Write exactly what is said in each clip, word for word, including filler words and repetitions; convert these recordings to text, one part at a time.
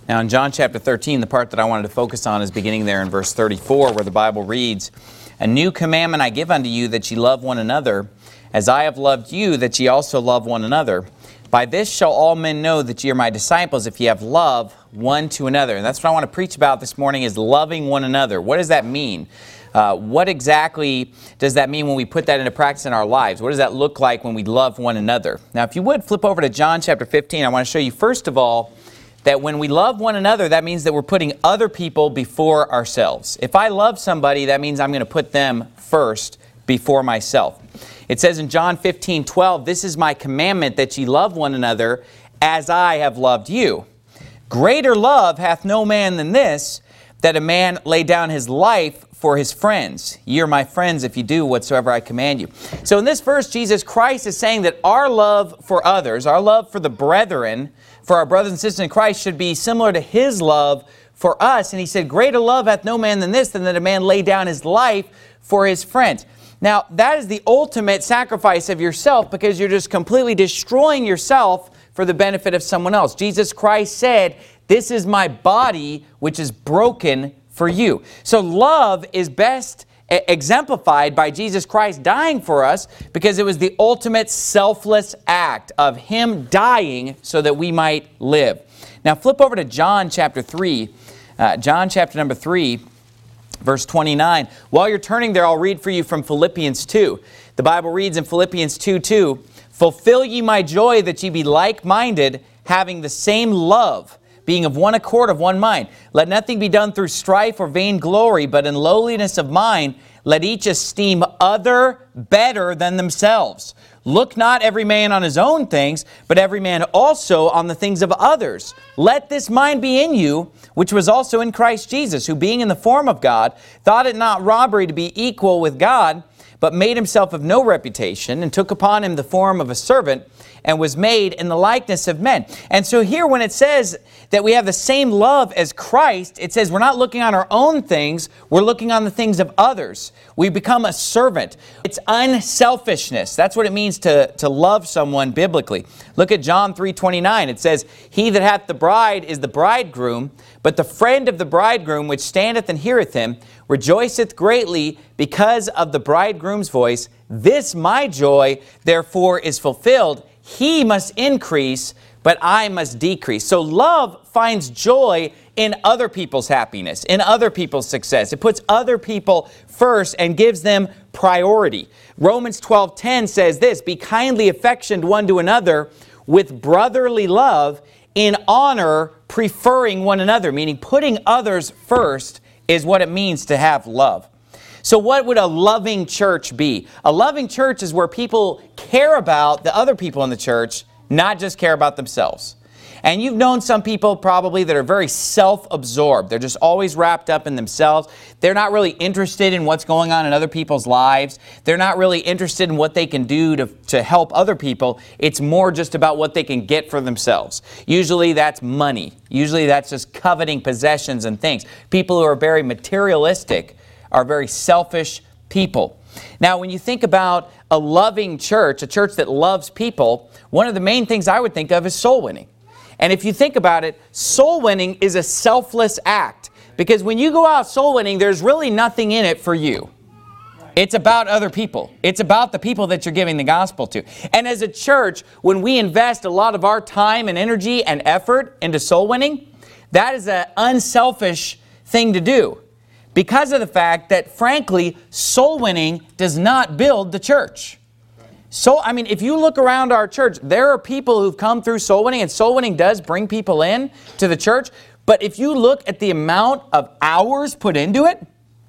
Now in John chapter thirteen, the part that I wanted to focus on is beginning there in verse thirty-four, where the Bible reads, "A new commandment I give unto you, that ye love one another, as I have loved you, that ye also love one another. By this shall all men know that ye are my disciples, if ye have love one to another." And that's what I want to preach about this morning, is loving one another. What does that mean? Uh, what exactly does that mean when we put that into practice in our lives? What does that look like when we love one another? Now, if you would, flip over to John chapter fifteen. I want to show you, first of all, that when we love one another, that means that we're putting other people before ourselves. If I love somebody, that means I'm going to put them first before myself. It says in John fifteen twelve, "This is my commandment, that ye love one another as I have loved you. Greater love hath no man than this, that a man lay down his life for his friends. Ye are my friends if you do whatsoever I command you." So in this verse, Jesus Christ is saying that our love for others, our love for the brethren, for our brothers and sisters in Christ, should be similar to His love for us. And He said, "Greater love hath no man than this, than that a man lay down his life for his friends." Now, that is the ultimate sacrifice of yourself, because you're just completely destroying yourself for the benefit of someone else. Jesus Christ said, "This is my body, which is broken for you." So love is best exemplified by Jesus Christ dying for us, because it was the ultimate selfless act of Him dying so that we might live. Now flip over to John chapter three. Uh, John chapter number three, verse twenty-nine. While you're turning there, I'll read for you from Philippians two. The Bible reads in Philippians two two, "Fulfill ye my joy, that ye be like-minded, having the same love, being of one accord, of one mind. Let nothing be done through strife or vainglory, but in lowliness of mind, let each esteem other better than themselves. Look not every man on his own things, but every man also on the things of others. Let this mind be in you, which was also in Christ Jesus, who being in the form of God, thought it not robbery to be equal with God, but made himself of no reputation, and took upon him the form of a servant, and was made in the likeness of men." And so here, when it says that we have the same love as Christ, it says we're not looking on our own things, we're looking on the things of others. We become a servant. It's unselfishness. That's what it means to, to love someone biblically. Look at John three twenty-nine. It says, "He that hath the bride is the bridegroom, but the friend of the bridegroom, which standeth and heareth him, rejoiceth greatly because of the bridegroom's voice. This my joy, therefore, is fulfilled. He must increase, but I must decrease." So love finds joy in other people's happiness, in other people's success. It puts other people first and gives them priority. Romans twelve ten says this, "Be kindly affectioned one to another with brotherly love, in honor preferring one another," meaning putting others first is what it means to have love. So what would a loving church be? A loving church is where people care about the other people in the church, not just care about themselves. And you've known some people probably that are very self-absorbed. They're just always wrapped up in themselves. They're not really interested in what's going on in other people's lives. They're not really interested in what they can do to, to help other people. It's more just about what they can get for themselves. Usually that's money. Usually that's just coveting possessions and things. People who are very materialistic are very selfish people. Now, when you think about a loving church, a church that loves people, one of the main things I would think of is soul winning. And if you think about it, soul winning is a selfless act. Because when you go out soul winning, there's really nothing in it for you. It's about other people. It's about the people that you're giving the gospel to. And as a church, when we invest a lot of our time and energy and effort into soul winning, that is an unselfish thing to do. Because of the fact that, frankly, soul winning does not build the church. So, I mean, if you look around our church, there are people who've come through soul winning, and soul winning does bring people in to the church. But if you look at the amount of hours put into it,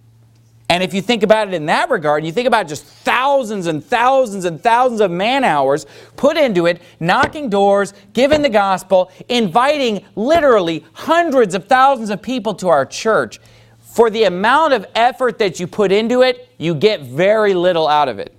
and if you think about it in that regard, and you think about just thousands and thousands and thousands of man hours put into it, knocking doors, giving the gospel, inviting literally hundreds of thousands of people to our church, for the amount of effort that you put into it, you get very little out of it.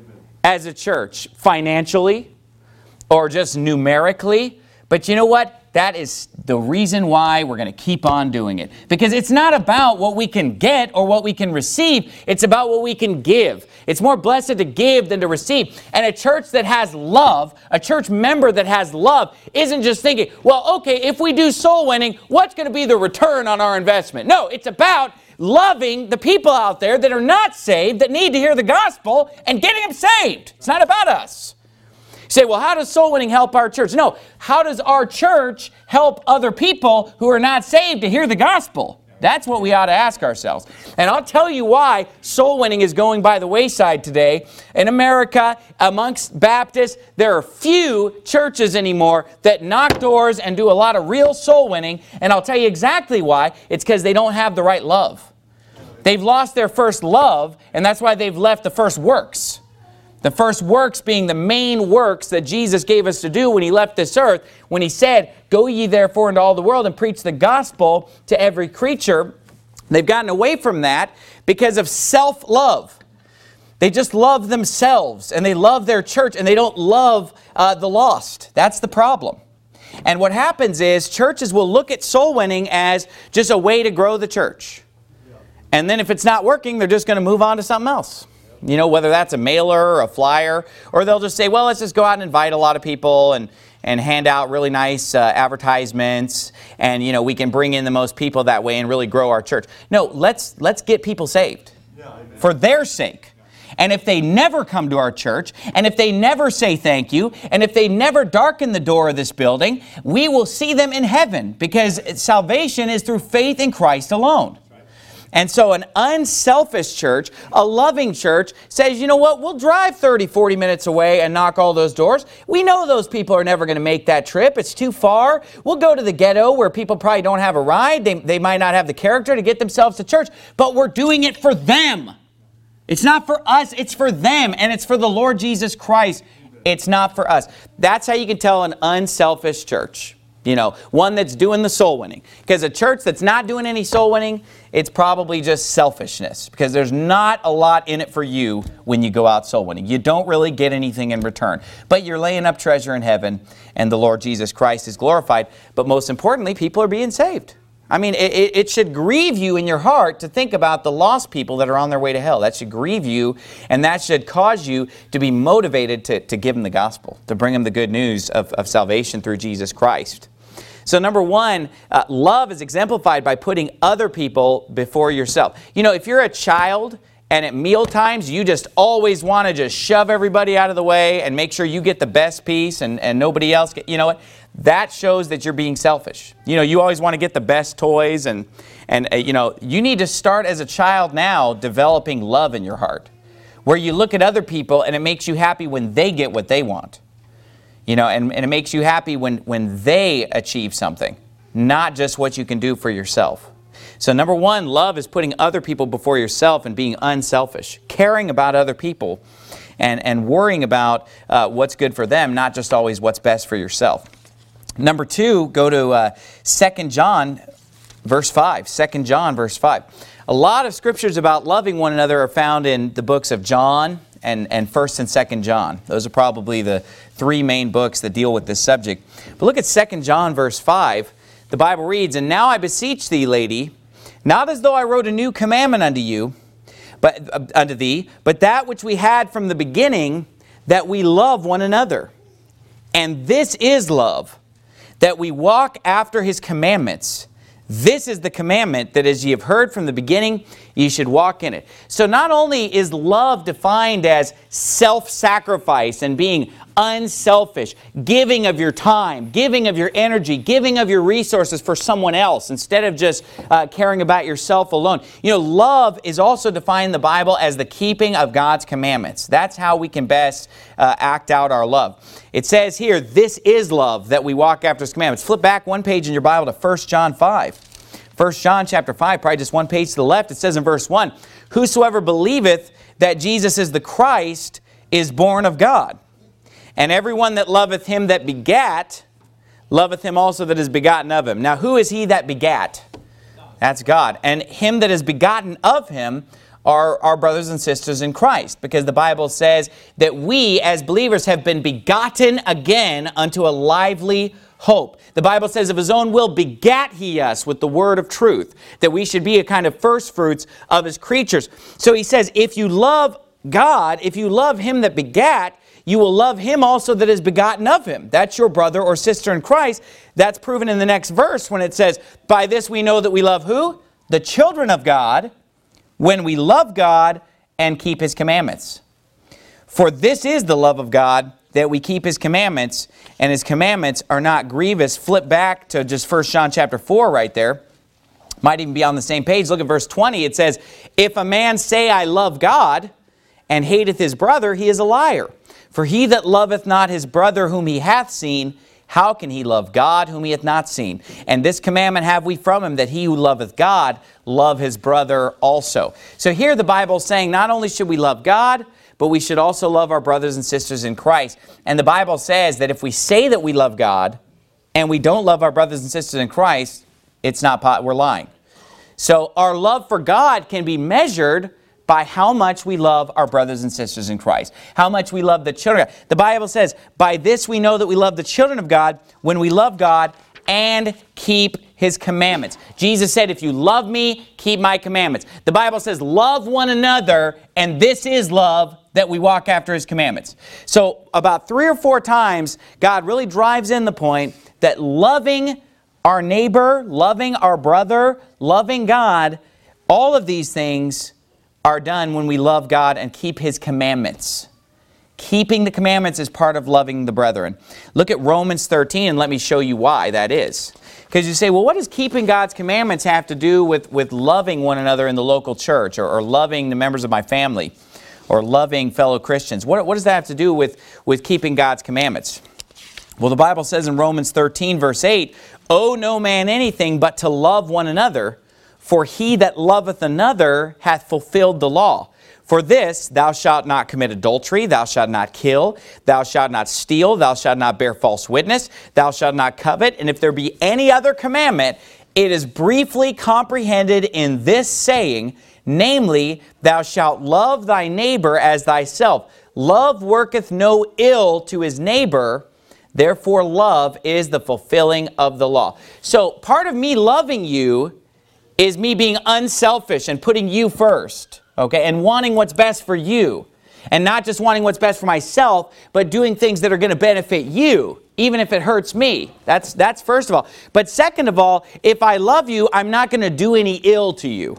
As a church, financially, or just numerically. But you know what? that is the reason why we're going to keep on doing it. Because it's not about what we can get or what we can receive. It's about what we can give. It's more blessed to give than to receive. And a church that has love, a church member that has love, isn't just thinking, well, okay, if we do soul winning, what's going to be the return on our investment? No, it's about loving the people out there that are not saved, that need to hear the gospel, and getting them saved. It's not about us. You say, well, how does soul winning help our church? No, how does our church help other people who are not saved to hear the gospel? That's what we ought to ask ourselves. And I'll tell you why soul winning is going by the wayside today. In America, amongst Baptists, there are few churches anymore that knock doors and do a lot of real soul winning. And I'll tell you exactly why. It's because they don't have the right love. They've lost their first love, and that's why they've left the first works. The first works being the main works that Jesus gave us to do when He left this earth, when He said, go ye therefore into all the world and preach the gospel to every creature. They've gotten away from that because of self-love. They just love themselves, and they love their church, and they don't love uh, the lost. That's the problem. And what happens is churches will look at soul winning as just a way to grow the church. And then if it's not working, they're just going to move on to something else. You know, whether that's a mailer or a flyer, or they'll just say, well, let's just go out and invite a lot of people and, and hand out really nice uh, advertisements, and, you know, we can bring in the most people that way and really grow our church. No, let's, let's get people saved for their sake. And if they never come to our church, and if they never say thank you, and if they never darken the door of this building, we will see them in heaven, because salvation is through faith in Christ alone. And so an unselfish church, a loving church, says, you know what, we'll drive thirty, forty minutes away and knock all those doors. We know those people are never going to make that trip. It's too far. We'll go to the ghetto where people probably don't have a ride. They, they might not have the character to get themselves to church, but we're doing it for them. It's not for us, it's for them, and it's for the Lord Jesus Christ. It's not for us. That's how you can tell an unselfish church. You know, one that's doing the soul winning. Because a church that's not doing any soul winning, it's probably just selfishness. Because there's not a lot in it for you when you go out soul winning. You don't really get anything in return. But you're laying up treasure in heaven, and the Lord Jesus Christ is glorified. But most importantly, people are being saved. I mean, it, it should grieve you in your heart to think about the lost people that are on their way to hell. That should grieve you, and that should cause you to be motivated to, to give them the gospel, to bring them the good news of, of salvation through Jesus Christ. So number one, uh, love is exemplified by putting other people before yourself. You know, if you're a child and at meal times you just always want to just shove everybody out of the way and make sure you get the best piece and, and nobody else get, you know what? That shows that you're being selfish. You know, you always want to get the best toys, and, and uh, you know, you need to start as a child now developing love in your heart, where you look at other people and it makes you happy when they get what they want. You know, and, and it makes you happy when, when they achieve something, not just what you can do for yourself. So number one, love is putting other people before yourself and being unselfish, caring about other people and, and worrying about uh, what's good for them, not just always what's best for yourself. Number two, go to uh, Second John verse five. Second John verse five. A lot of scriptures about loving one another are found in the books of John and, and First and Second John. Those are probably the three main books that deal with this subject. But look at Second John verse five. The Bible reads, "And now I beseech thee, lady, not as though I wrote a new commandment unto you, but uh, unto thee, but that which we had from the beginning, that we love one another. And this is love, that we walk after His commandments. This is the commandment, that as ye have heard from the beginning, ye should walk in it." So not only is love defined as self-sacrifice and being unselfish, giving of your time, giving of your energy, giving of your resources for someone else instead of just uh, caring about yourself alone. You know, love is also defined in the Bible as the keeping of God's commandments. That's how we can best uh, act out our love. It says here, "This is love, that we walk after His commandments." Flip back one page in your Bible to First John five. First John chapter five, probably just one page to the left. It says in verse one, "Whosoever believeth that Jesus is the Christ is born of God. And everyone that loveth Him that begat, loveth Him also that is begotten of Him." Now, who is He that begat? That's God. And Him that is begotten of Him are our brothers and sisters in Christ. Because the Bible says that we as believers have been begotten again unto a lively hope. The Bible says, of his own will begat he us with the word of truth, that we should be a kind of first fruits of his creatures. So he says, if you love God, if you love him that begat, you will love him also that is begotten of him. That's your brother or sister in Christ. That's proven in the next verse when it says, by this we know that we love who? The children of God, when we love God and keep his commandments. For this is the love of God, that we keep his commandments, and his commandments are not grievous. Flip back to just First John chapter four right there. Might even be on the same page. Look at verse twenty. It says, if a man say, I love God, and hateth his brother, he is a liar. For he that loveth not his brother whom he hath seen, how can he love God whom he hath not seen? And this commandment have we from him, that he who loveth God love his brother also. So here the Bible is saying not only should we love God, but we should also love our brothers and sisters in Christ. And the Bible says that if we say that we love God and we don't love our brothers and sisters in Christ, it's not, we're lying. So our love for God can be measured by how much we love our brothers and sisters in Christ, how much we love the children of God. The Bible says, by this we know that we love the children of God, when we love God and keep his commandments. Jesus said, if you love me, keep my commandments. The Bible says, love one another, and this is love, that we walk after his commandments. So about three or four times, God really drives in the point that loving our neighbor, loving our brother, loving God, all of these things are done when we love God and keep his commandments. Keeping the commandments is part of loving the brethren. Look at Romans thirteen and let me show you why that is. Because you say, well, what does keeping God's commandments have to do with, with loving one another in the local church, or, or loving the members of my family, or loving fellow Christians? What, what does that have to do with, with keeping God's commandments? Well, the Bible says in Romans thirteen, verse eight, owe no man anything but to love one another, for he that loveth another hath fulfilled the law. For this, thou shalt not commit adultery, thou shalt not kill, thou shalt not steal, thou shalt not bear false witness, thou shalt not covet. And if there be any other commandment, it is briefly comprehended in this saying, namely, thou shalt love thy neighbor as thyself. Love worketh no ill to his neighbor, therefore love is the fulfilling of the law. So part of me loving you is me being unselfish and putting you first, okay, and wanting what's best for you. And not just wanting what's best for myself, but doing things that are going to benefit you, even if it hurts me. That's, that's first of all. But second of all, if I love you, I'm not going to do any ill to you.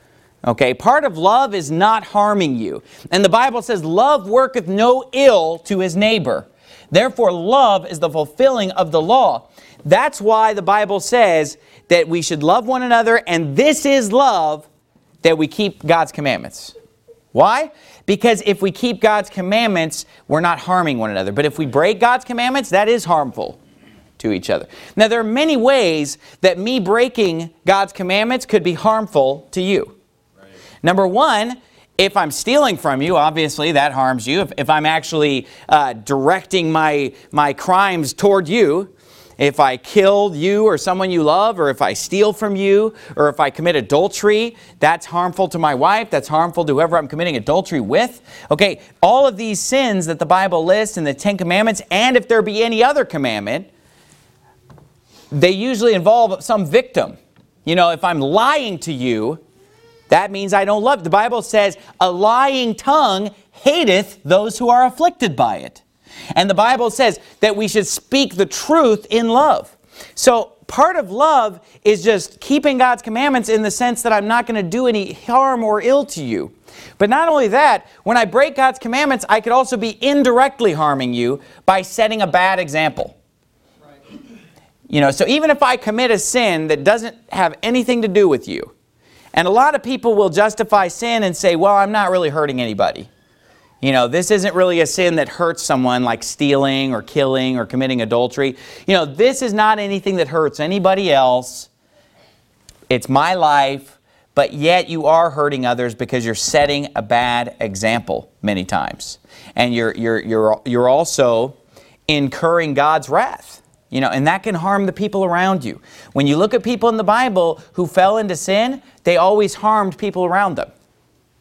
Okay, part of love is not harming you. And the Bible says, love worketh no ill to his neighbor. Therefore, love is the fulfilling of the law. That's why the Bible says that we should love one another, and this is love, that we keep God's commandments. Why? Because if we keep God's commandments, we're not harming one another. But if we break God's commandments, that is harmful to each other. Now, there are many ways that me breaking God's commandments could be harmful to you. Right. Number one, if I'm stealing from you, obviously that harms you. If, if I'm actually uh, directing my, my crimes toward you, if I kill you or someone you love, or if I steal from you, or if I commit adultery, that's harmful to my wife, that's harmful to whoever I'm committing adultery with. Okay, all of these sins that the Bible lists in the Ten Commandments, and if there be any other commandment, they usually involve some victim. You know, if I'm lying to you, that means I don't love you. The Bible says, a lying tongue hateth those who are afflicted by it. And the Bible says that we should speak the truth in love. So part of love is just keeping God's commandments in the sense that I'm not going to do any harm or ill to you. But not only that, when I break God's commandments, I could also be indirectly harming you by setting a bad example. Right. You know, so even if I commit a sin that doesn't have anything to do with you, and a lot of people will justify sin and say, well, I'm not really hurting anybody. You know, this isn't really a sin that hurts someone, like stealing or killing or committing adultery. You know, this is not anything that hurts anybody else. It's my life, but yet you are hurting others because you're setting a bad example many times. And you're, you're, you're, you're also incurring God's wrath. You know, and that can harm the people around you. When you look at people in the Bible who fell into sin, they always harmed people around them.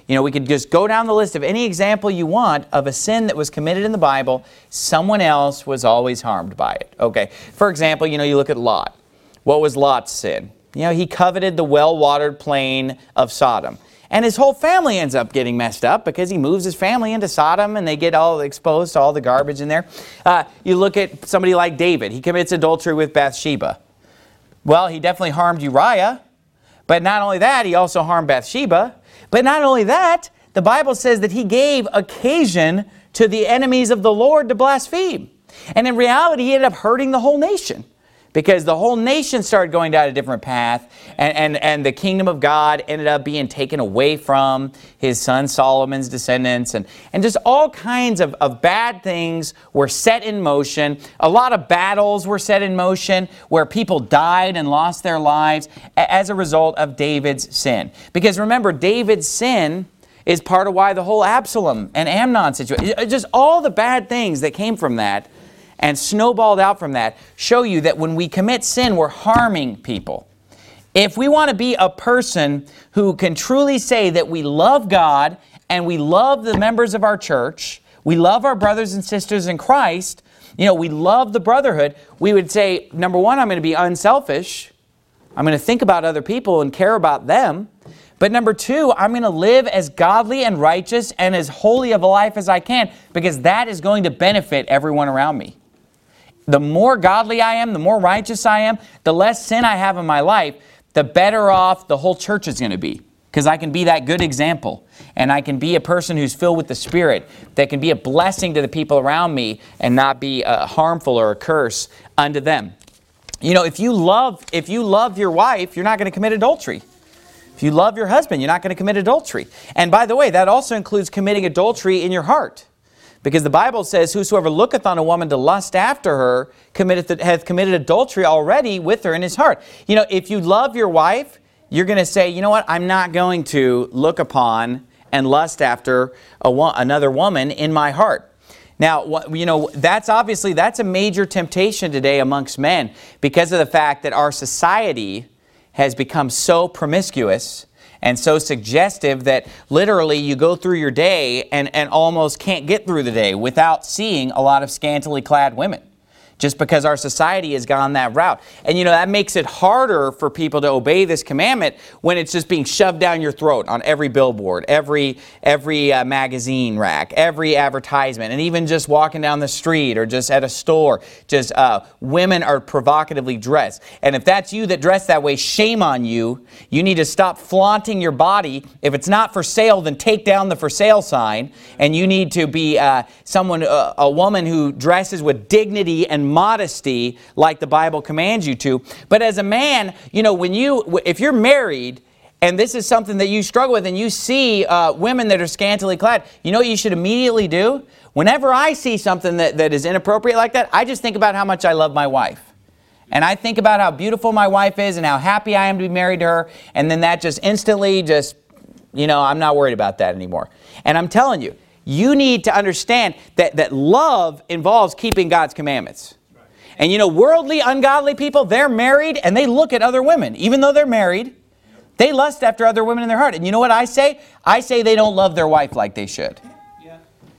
You know, we could just go down the list of any example you want of a sin that was committed in the Bible. Someone else was always harmed by it. Okay. For example, you know, you look at Lot. What was Lot's sin? You know, he coveted the well-watered plain of Sodom. And his whole family ends up getting messed up because he moves his family into Sodom and they get all exposed to all the garbage in there. Uh, you look at somebody like David. He commits adultery with Bathsheba. Well, he definitely harmed Uriah. But not only that, he also harmed Bathsheba. But not only that, the Bible says that he gave occasion to the enemies of the Lord to blaspheme. And in reality, he ended up hurting the whole nation. Because the whole nation started going down a different path, and, and, and the kingdom of God ended up being taken away from his son Solomon's descendants, and, and just all kinds of, of bad things were set in motion. A lot of battles were set in motion where people died and lost their lives as a result of David's sin. Because remember, David's sin is part of why the whole Absalom and Amnon situation, just all the bad things that came from that and snowballed out from that, show you that when we commit sin, we're harming people. If we want to be a person who can truly say that we love God and we love the members of our church, we love our brothers and sisters in Christ, you know, we love the brotherhood, we would say, number one, I'm going to be unselfish. I'm going to think about other people and care about them. But number two, I'm going to live as godly and righteous and as holy of a life as I can, because that is going to benefit everyone around me. The more godly I am, the more righteous I am, the less sin I have in my life, the better off the whole church is going to be. Because I can be that good example. And I can be a person who's filled with the Spirit that can be a blessing to the people around me and not be uh, harmful or a curse unto them. You know, if you love, if you love your wife, you're not going to commit adultery. If you love your husband, you're not going to commit adultery. And by the way, that also includes committing adultery in your heart. Because the Bible says, whosoever looketh on a woman to lust after her committeth, hath committed adultery already with her in his heart. You know, if you love your wife, you're going to say, you know what, I'm not going to look upon and lust after a, another woman in my heart. Now, you know, that's obviously, that's a major temptation today amongst men because of the fact that our society has become so promiscuous and so suggestive that literally you go through your day and, and almost can't get through the day without seeing a lot of scantily clad women. Just because our society has gone that route. And you know, that makes it harder for people to obey this commandment when it's just being shoved down your throat on every billboard, every every uh, magazine rack, every advertisement, and even just walking down the street or just at a store. Just uh, women are provocatively dressed. And if that's you that dress that way, shame on you. You need to stop flaunting your body. If it's not for sale, then take down the for sale sign. And you need to be uh, someone, uh, a woman who dresses with dignity and modesty like the Bible commands you to. But as a man, you know, when you, if you're married and this is something that you struggle with and you see uh, women that are scantily clad, you know what you should immediately do? Whenever I see something that, that is inappropriate like that, I just think about how much I love my wife. And I think about how beautiful my wife is and how happy I am to be married to her. And then that just instantly just, you know, I'm not worried about that anymore. And I'm telling you, you need to understand that, that love involves keeping God's commandments. And you know, worldly, ungodly people, they're married and they look at other women. Even though they're married, they lust after other women in their heart. And you know what I say? I say they don't love their wife like they should. Yeah.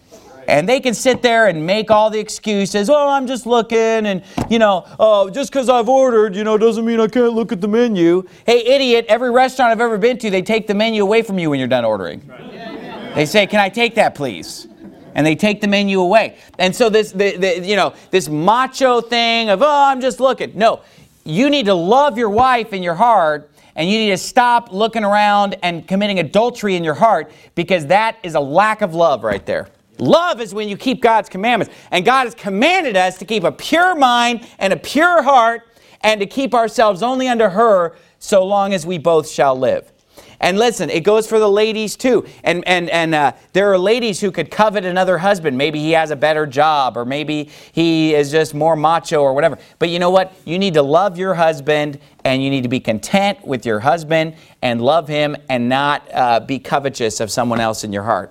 And they can sit there and make all the excuses. Oh, I'm just looking and, you know, oh, just because I've ordered, you know, doesn't mean I can't look at the menu. Hey, idiot, every restaurant I've ever been to, they take the menu away from you when you're done ordering. Right. They say, can I take that, please? And they take the menu away. And so this, the, the, you know, this macho thing of, oh, I'm just looking. No, you need to love your wife in your heart, and you need to stop looking around and committing adultery in your heart, because that is a lack of love right there. Love is when you keep God's commandments. And God has commanded us to keep a pure mind and a pure heart and to keep ourselves only unto her so long as we both shall live. And listen, it goes for the ladies too. And and and uh, there are ladies who could covet another husband. Maybe he has a better job, or maybe he is just more macho or whatever. But you know what? You need to love your husband, and you need to be content with your husband and love him, and not uh, be covetous of someone else in your heart.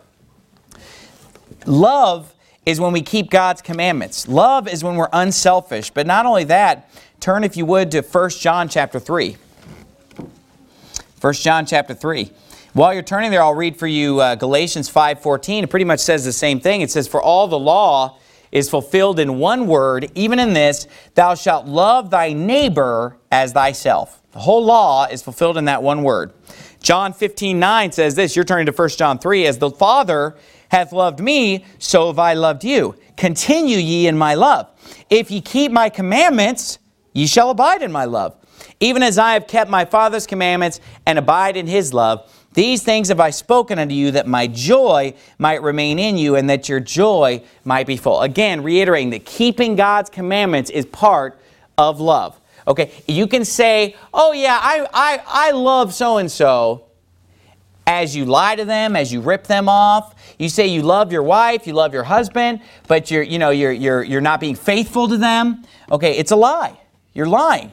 Love is when we keep God's commandments. Love is when we're unselfish. But not only that, turn if you would to First John chapter three. First John chapter three. While you're turning there, I'll read for you uh, Galatians five fourteen. It pretty much says the same thing. It says, "For all the law is fulfilled in one word, even in this, thou shalt love thy neighbor as thyself." The whole law is fulfilled in that one word. John fifteen nine says this. You're turning to First John three. "As the Father hath loved me, so have I loved you. Continue ye in my love. If ye keep my commandments, ye shall abide in my love. Even as I have kept my Father's commandments and abide in his love. These things have I spoken unto you, that my joy might remain in you, and that your joy might be full." Again, reiterating that keeping God's commandments is part of love. Okay, you can say, "Oh yeah, I, I, I love so-and-so," as you lie to them, as you rip them off. You say you love your wife, you love your husband, but you're, you know, you're, you're, you're not being faithful to them. Okay, it's a lie. You're lying.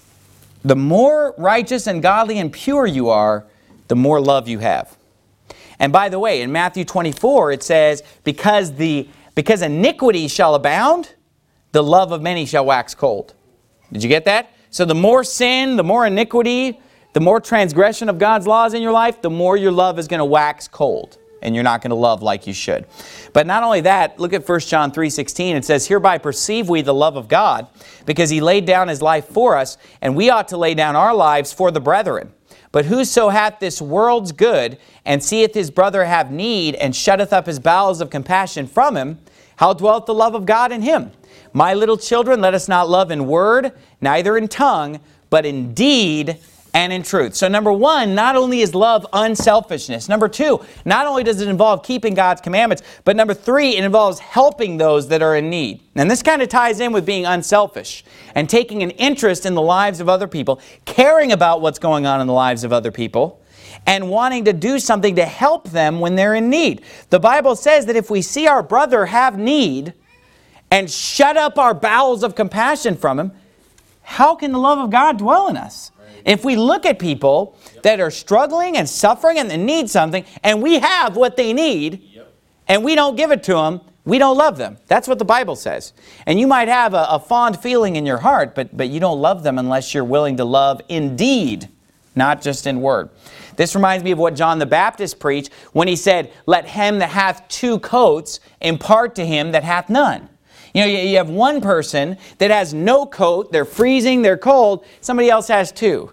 The more righteous and godly and pure you are, the more love you have. And by the way, in Matthew twenty-four, it says, because the because iniquity shall abound, the love of many shall wax cold. Did you get that? So the more sin, the more iniquity, the more transgression of God's laws in your life, the more your love is going to wax cold. And you're not going to love like you should. But not only that, look at First John three sixteen. It says, "Hereby perceive we the love of God, because he laid down his life for us, and we ought to lay down our lives for the brethren. But whoso hath this world's good, and seeth his brother have need, and shutteth up his bowels of compassion from him, how dwelleth the love of God in him? My little children, let us not love in word, neither in tongue, but in deed and in truth." So number one, not only is love unselfishness. Number two, not only does it involve keeping God's commandments, but number three, it involves helping those that are in need. And this kind of ties in with being unselfish and taking an interest in the lives of other people, caring about what's going on in the lives of other people, and wanting to do something to help them when they're in need. The Bible says that if we see our brother have need and shut up our bowels of compassion from him, how can the love of God dwell in us? If we look at people that are struggling and suffering and they need something, and we have what they need, and we don't give it to them, we don't love them. That's what the Bible says. And you might have a, a fond feeling in your heart, but, but you don't love them unless you're willing to love in deed, not just in word. This reminds me of what John the Baptist preached when he said, "Let him that hath two coats impart to him that hath none." You know, you have one person that has no coat, they're freezing, they're cold, somebody else has two.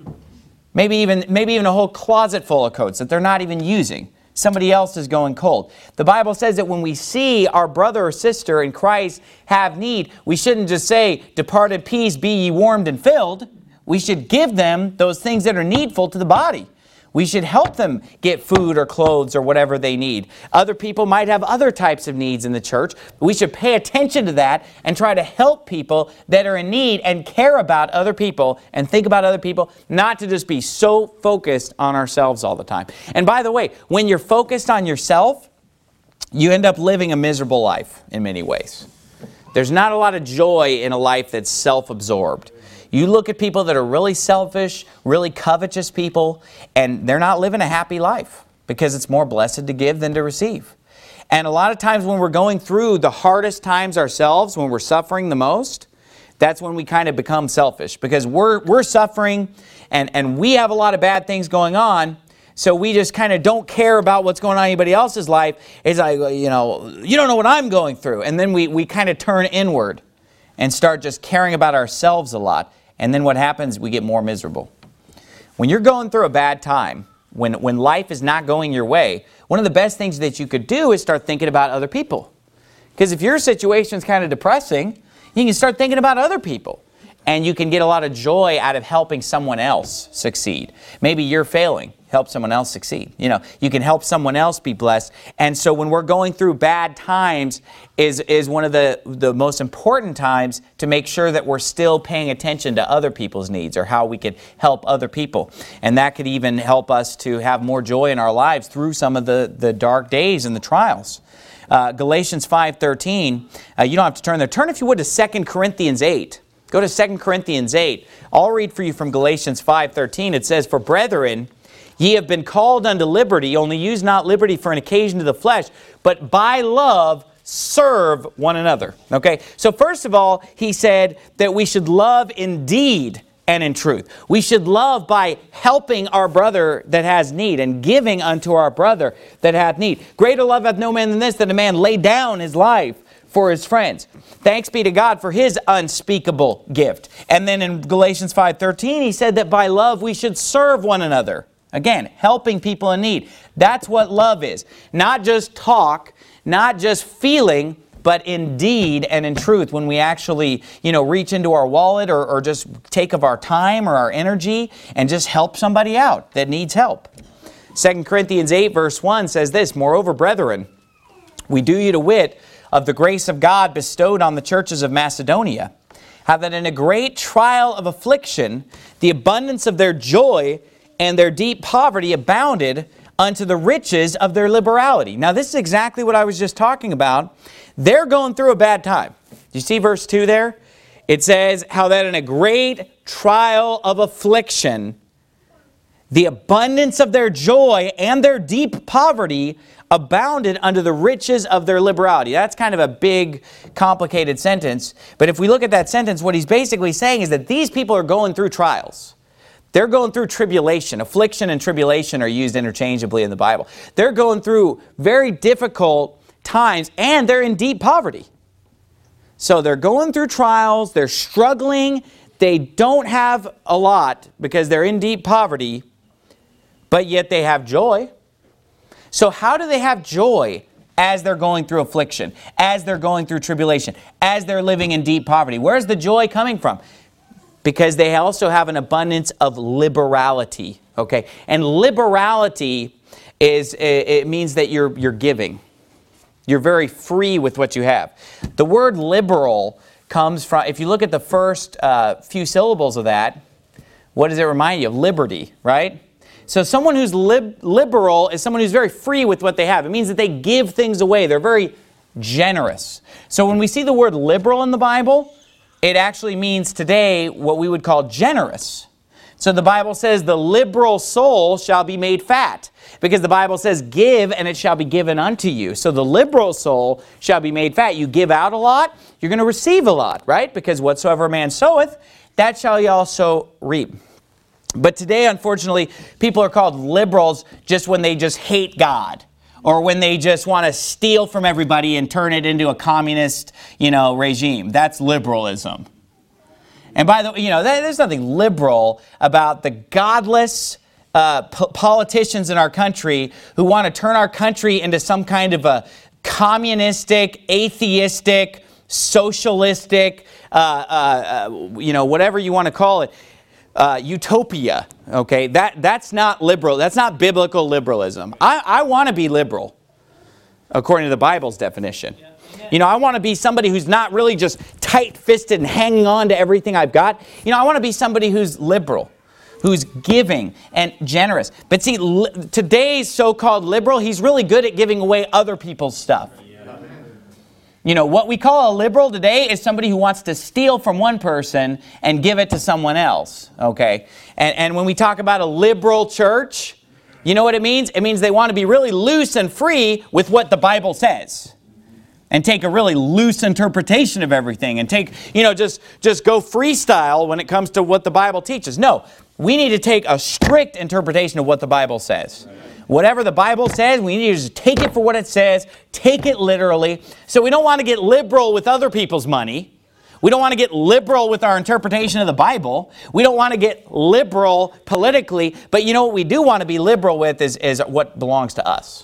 Maybe even, maybe even a whole closet full of coats that they're not even using. Somebody else is going cold. The Bible says that when we see our brother or sister in Christ have need, we shouldn't just say, "Depart in peace, be ye warmed and filled." We should give them those things that are needful to the body. We should help them get food or clothes or whatever they need. Other people might have other types of needs in the church. We should pay attention to that and try to help people that are in need and care about other people and think about other people, not to just be so focused on ourselves all the time. And by the way, when you're focused on yourself, you end up living a miserable life in many ways. There's not a lot of joy in a life that's self-absorbed. You look at people that are really selfish, really covetous people, and they're not living a happy life because it's more blessed to give than to receive. And a lot of times when we're going through the hardest times ourselves, when we're suffering the most, that's when we kind of become selfish because we're, we're suffering and, and we have a lot of bad things going on. So we just kind of don't care about what's going on in anybody else's life. It's like, you know, you don't know what I'm going through. And then we, we kind of turn inward and start just caring about ourselves a lot. And then what happens, we get more miserable. When you're going through a bad time, when, when life is not going your way, one of the best things that you could do is start thinking about other people. Because if your situation is kind of depressing, you can start thinking about other people. And you can get a lot of joy out of helping someone else succeed. Maybe you're failing. Help someone else succeed. You know, you can help someone else be blessed. And so when we're going through bad times is, is one of the, the most important times to make sure that we're still paying attention to other people's needs or how we could help other people. And that could even help us to have more joy in our lives through some of the, the dark days and the trials. Uh, Galatians five thirteen, uh, you don't have to turn there. Turn if you would to Second Corinthians eight. Go to Second Corinthians eight. I'll read for you from Galatians five thirteen. It says, "For brethren, ye have been called unto liberty, only use not liberty for an occasion to the flesh, but by love serve one another." Okay, so first of all, he said that we should love in deed and in truth. We should love by helping our brother that has need and giving unto our brother that hath need. Greater love hath no man than this, that a man lay down his life for his friends. Thanks be to God for his unspeakable gift. And then in Galatians five thirteen, he said that by love we should serve one another. Again, helping people in need. That's what love is. Not just talk, not just feeling, but in deed and in truth, when we actually, you know, reach into our wallet or, or just take of our time or our energy and just help somebody out that needs help. Second Corinthians eight verse one says this, Moreover, brethren, we do you to wit of the grace of God bestowed on the churches of Macedonia, how that in a great trial of affliction, the abundance of their joy and their deep poverty abounded unto the riches of their liberality. Now this is exactly what I was just talking about. They're going through a bad time. Do you see verse two there? It says, how that in a great trial of affliction, the abundance of their joy and their deep poverty abounded unto the riches of their liberality. That's kind of a big, complicated sentence. But if we look at that sentence, what he's basically saying is that these people are going through trials. They're going through tribulation. Affliction and tribulation are used interchangeably in the Bible. They're going through very difficult times, and they're in deep poverty. So they're going through trials, they're struggling, they don't have a lot because they're in deep poverty, but yet they have joy. So how do they have joy as they're going through affliction, as they're going through tribulation, as they're living in deep poverty? Where's the joy coming from? Because they also have an abundance of liberality, okay? And liberality is, it means that you're, you're giving. You're very free with what you have. The word liberal comes from, if you look at the first uh, few syllables of that, what does it remind you of? Liberty, right? So someone who's lib liberal is someone who's very free with what they have. It means that they give things away. They're very generous. So when we see the word liberal in the Bible, it actually means today what we would call generous. So the Bible says the liberal soul shall be made fat, because the Bible says give and it shall be given unto you. So the liberal soul shall be made fat. You give out a lot, you're going to receive a lot, right? Because whatsoever a man soweth, that shall he also reap. But today, unfortunately, people are called liberals just when they just hate God, or when they just want to steal from everybody and turn it into a communist, you know, regime. That's liberalism. And by the way, you know, there's nothing liberal about the godless uh, po politicians in our country who want to turn our country into some kind of a communistic, atheistic, socialistic, uh, uh, uh, you know, whatever you want to call it, uh, utopia. Okay, that that's not liberal. That's not biblical liberalism. I, I want to be liberal, according to the Bible's definition. Yeah. You know, I want to be somebody who's not really just tight-fisted and hanging on to everything I've got. You know, I want to be somebody who's liberal, who's giving and generous. But see, today's so-called liberal, he's really good at giving away other people's stuff. You know, what we call a liberal today is somebody who wants to steal from one person and give it to someone else, okay? And, and when we talk about a liberal church, you know what it means? It means they want to be really loose and free with what the Bible says. And take a really loose interpretation of everything. And take, you know, just, just go freestyle when it comes to what the Bible teaches. No, we need to take a strict interpretation of what the Bible says. Whatever the Bible says, we need to just take it for what it says. Take it literally. So we don't want to get liberal with other people's money. We don't want to get liberal with our interpretation of the Bible. We don't want to get liberal politically. But you know what we do want to be liberal with is, is what belongs to us.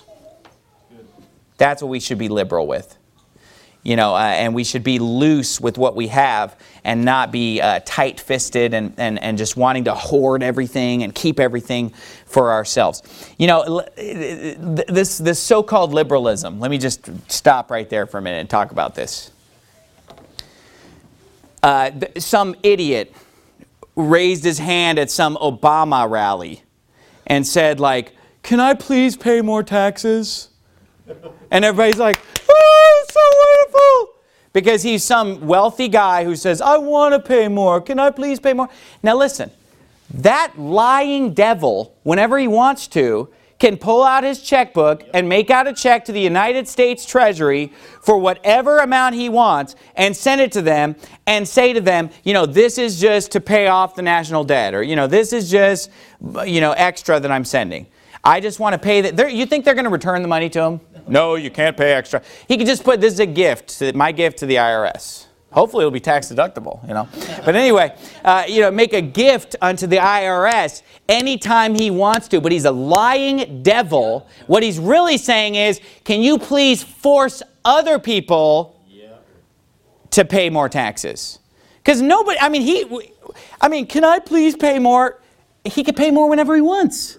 That's what we should be liberal with. You know, uh, and we should be loose with what we have and not be uh, tight-fisted and, and, and just wanting to hoard everything and keep everything for ourselves. You know, this, this so-called liberalism, let me just stop right there for a minute and talk about this. Uh, some idiot raised his hand at some Obama rally and said, like, "Can I please pay more taxes?" And everybody's like, "Oh, so wonderful!" Because he's some wealthy guy who says, "I want to pay more. Can I please pay more?" Now listen, that lying devil, whenever he wants to, can pull out his checkbook and make out a check to the United States Treasury for whatever amount he wants and send it to them and say to them, you know, this is just to pay off the national debt, or, you know, this is just, you know, extra that I'm sending. I just want to pay that. You think they're going to return the money to him? No, you can't pay extra. He could just put, this is a gift, my gift to the I R S. Hopefully it'll be tax deductible, you know. But anyway, uh, you know, make a gift unto the I R S anytime he wants to. But he's a lying devil. What he's really saying is, can you please force other people to pay more taxes? Because nobody, I mean, he, I mean, can I please pay more? He could pay more whenever he wants.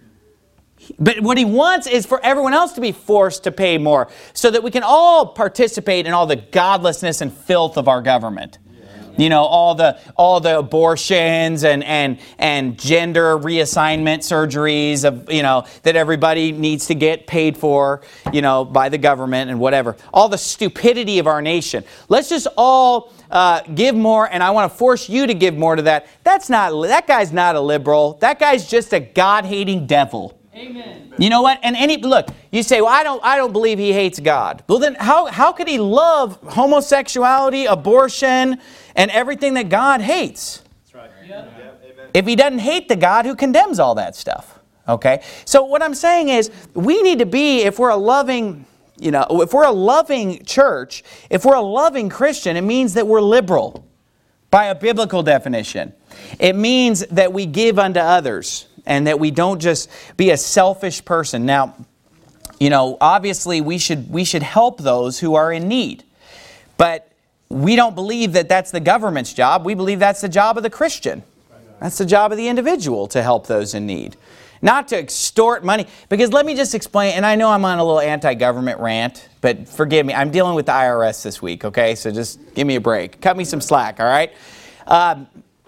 But what he wants is for everyone else to be forced to pay more so that we can all participate in all the godlessness and filth of our government. You know, all the all the abortions and and and gender reassignment surgeries of, you know, that everybody needs to get paid for, you know, by the government and whatever. All the stupidity of our nation. Let's just all uh, give more, and I want to force you to give more to that. That's not, that guy's not a liberal. That guy's just a God-hating devil. Amen. You know what? And any look, you say, well, I don't I don't believe he hates God. Well, then how how could he love homosexuality, abortion, and everything that God hates? That's right. Yeah. Yeah. If he doesn't hate the God who condemns all that stuff. Okay? So what I'm saying is, we need to be, if we're a loving, you know, if we're a loving church, if we're a loving Christian, it means that we're liberal by a biblical definition. It means that we give unto others. And that we don't just be a selfish person. Now, you know, obviously we should we should help those who are in need. But we don't believe that that's the government's job. We believe that's the job of the Christian. That's the job of the individual to help those in need. Not to extort money. Because let me just explain, and I know I'm on a little anti-government rant, but forgive me, I'm dealing with the I R S this week, okay? So just give me a break. Cut me some slack, all right? Um,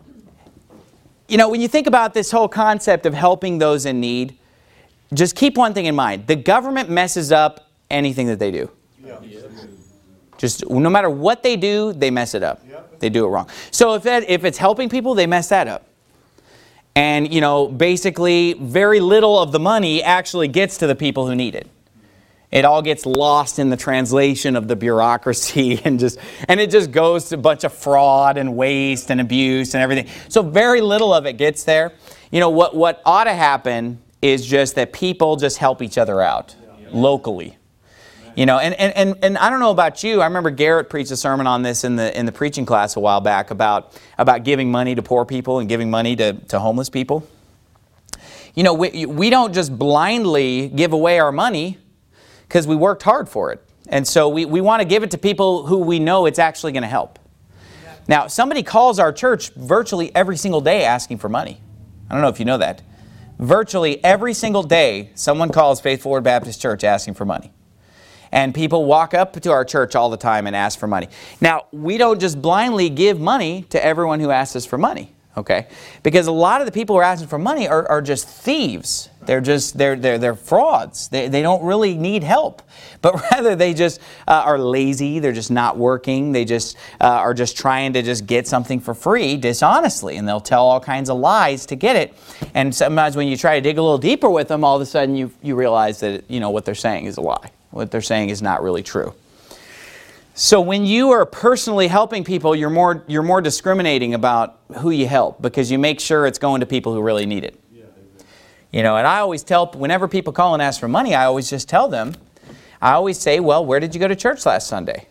You know, when you think about this whole concept of helping those in need, just keep one thing in mind. The government messes up anything that they do. Yeah. Just no matter what they do, they mess it up. Yeah. They do it wrong. So if, that, if it's helping people, they mess that up. And, you know, basically very little of the money actually gets to the people who need it. It all gets lost in the translation of the bureaucracy and just and it just goes to a bunch of fraud and waste and abuse and everything. So very little of it gets there. You know, what, what ought to happen is just that people just help each other out locally. You know, and, and, and, and I don't know about you, I remember Garrett preached a sermon on this in the in the preaching class a while back about, about giving money to poor people and giving money to, to homeless people. You know, we, we don't just blindly give away our money because we worked hard for it. And so we, we want to give it to people who we know it's actually going to help. Yeah. Now, somebody calls our church virtually every single day asking for money. I don't know if you know that. Virtually every single day, someone calls Faithful Word Baptist Church asking for money. And people walk up to our church all the time and ask for money. Now, we don't just blindly give money to everyone who asks us for money. Okay, because a lot of the people who are asking for money are, are just thieves. They're just they're they're they're frauds. They they don't really need help, but rather they just uh, are lazy. They're just not working. They just uh, are just trying to just get something for free dishonestly, and they'll tell all kinds of lies to get it. And sometimes when you try to dig a little deeper with them, all of a sudden you you realize that, you know, what they're saying is a lie. What they're saying is not really true. So when you are personally helping people, you're more you're more discriminating about who you help because you make sure it's going to people who really need it. Yeah, you know, and I always tell, whenever people call and ask for money, I always just tell them, I always say, well, where did you go to church last Sunday?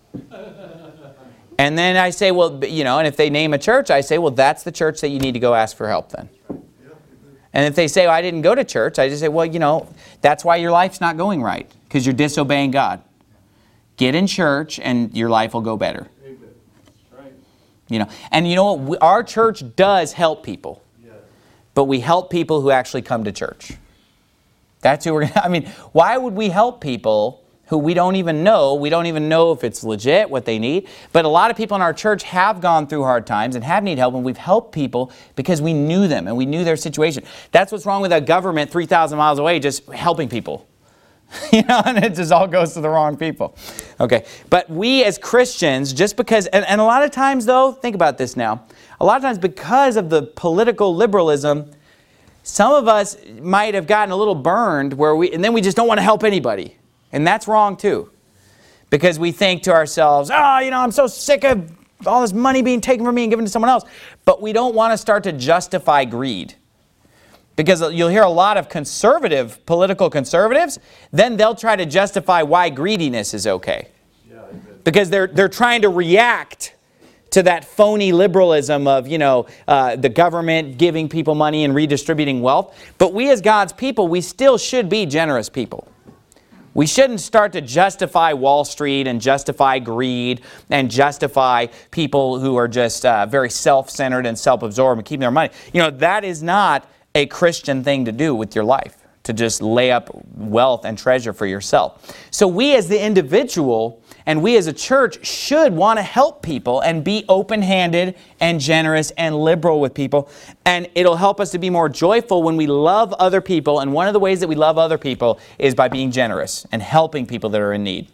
And then I say, well, you know, and if they name a church, I say, well, that's the church that you need to go ask for help then. And if they say, well, I didn't go to church, I just say, well, you know, that's why your life's not going right, because you're disobeying God. Get in church and your life will go better. Right. You know, and you know what? We, our church does help people. Yes. But we help people who actually come to church. That's who we're going to, I mean, why would we help people who we don't even know? We don't even know if it's legit, what they need. But a lot of people in our church have gone through hard times and have need help, and we've helped people because we knew them and we knew their situation. That's what's wrong with a government three thousand miles away just helping people. You know, and it just all goes to the wrong people. Okay, but we as Christians, just because, and, and a lot of times though, think about this now, a lot of times because of the political liberalism, some of us might have gotten a little burned where we, and then we just don't want to help anybody. And that's wrong too. Because we think to ourselves, oh, you know, I'm so sick of all this money being taken from me and given to someone else. But we don't want to start to justify greed. Because you'll hear a lot of conservative, political conservatives, then they'll try to justify why greediness is okay. Because they're, they're trying to react to that phony liberalism of, you know, uh, the government giving people money and redistributing wealth. But we as God's people, we still should be generous people. We shouldn't start to justify Wall Street and justify greed and justify people who are just uh, very self-centered and self-absorbed and keeping their money. You know, that is not a Christian thing to do with your life, to just lay up wealth and treasure for yourself. So we as the individual and we as a church should want to help people and be open-handed and generous and liberal with people. And it'll help us to be more joyful when we love other people. And one of the ways that we love other people is by being generous and helping people that are in need.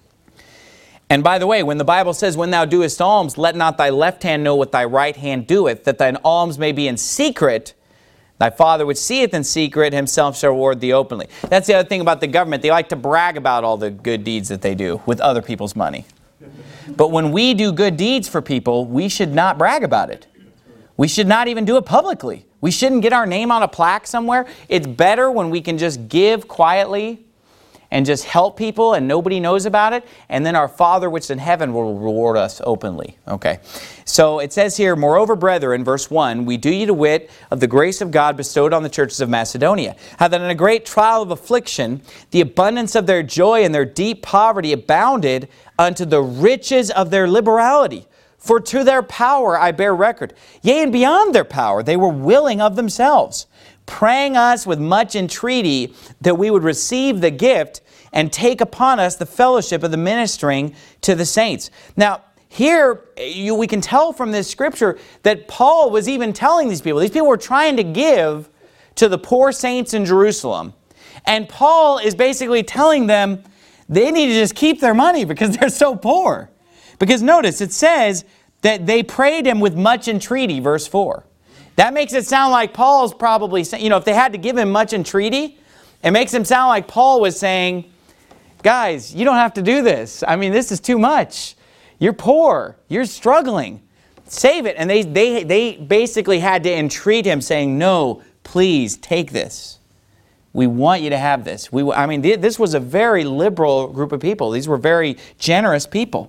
And by the way, when the Bible says, when thou doest alms, let not thy left hand know what thy right hand doeth, that thine alms may be in secret, thy Father which seeth in secret himself shall reward thee openly. That's the other thing about the government. They like to brag about all the good deeds that they do with other people's money. But when we do good deeds for people, we should not brag about it. We should not even do it publicly. We shouldn't get our name on a plaque somewhere. It's better when we can just give quietly and just help people and nobody knows about it. And then our Father which is in heaven will reward us openly. Okay. So it says here, moreover, brethren, verse one, we do you to wit of the grace of God bestowed on the churches of Macedonia, how that in a great trial of affliction, the abundance of their joy and their deep poverty abounded unto the riches of their liberality. For to their power I bear record. Yea, and beyond their power, they were willing of themselves, praying us with much entreaty that we would receive the gift and take upon us the fellowship of the ministering to the saints. Now, here you, we can tell from this scripture that Paul was even telling these people. These people were trying to give to the poor saints in Jerusalem. And Paul is basically telling them they need to just keep their money because they're so poor. Because notice, it says that they prayed him with much entreaty, verse four. That makes it sound like Paul's probably saying, you know, if they had to give him much entreaty, it makes him sound like Paul was saying, guys, you don't have to do this. I mean, this is too much. You're poor. You're struggling. Save it. And they, they, they basically had to entreat him saying, no, please take this. We want you to have this. We, I mean, this was a very liberal group of people. These were very generous people.